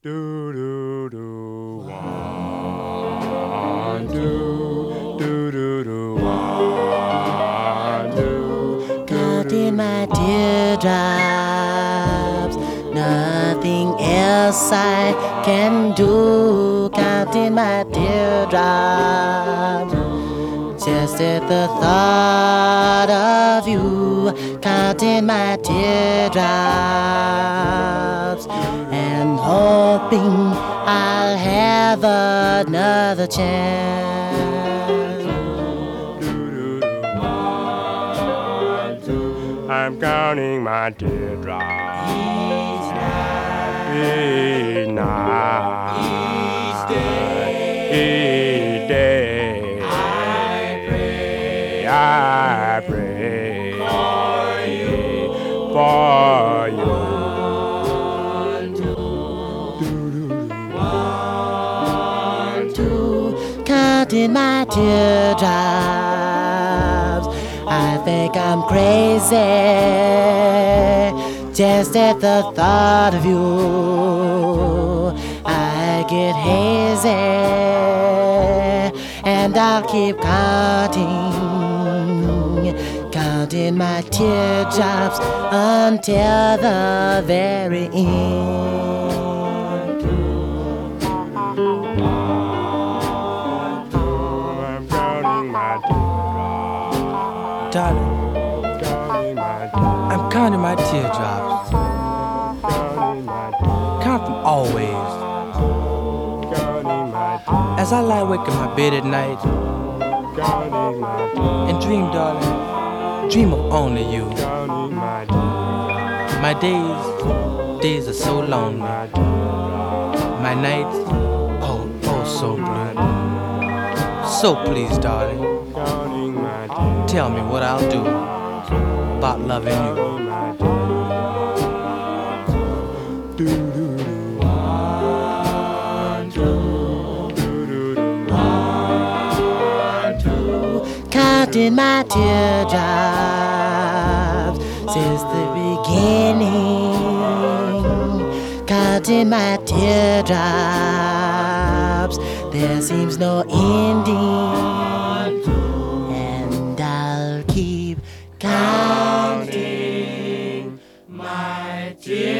Do do do one, do do do do one, do. Counting my teardrops, nothing else I can do. Counting my teardrops, just at the thought of you. Counting my teardrops and hoping I'll have another chance. I'm counting my teardrops each night, each day. I pray for you. Counting my teardrops, I think I'm crazy just at the thought of you. I get hazy and I'll keep counting my teardrops until the very end. Darling, I'm counting my teardrops. Count them always. As I lie awake in my bed at night and dream, darling, dream of only you. My days are so lonely. My nights, oh so blue. So please, darling, tell me what I'll do about loving you. Counting my teardrops since the beginning. Counting my teardrops, there seems no ending. And I'll keep counting my teardrops.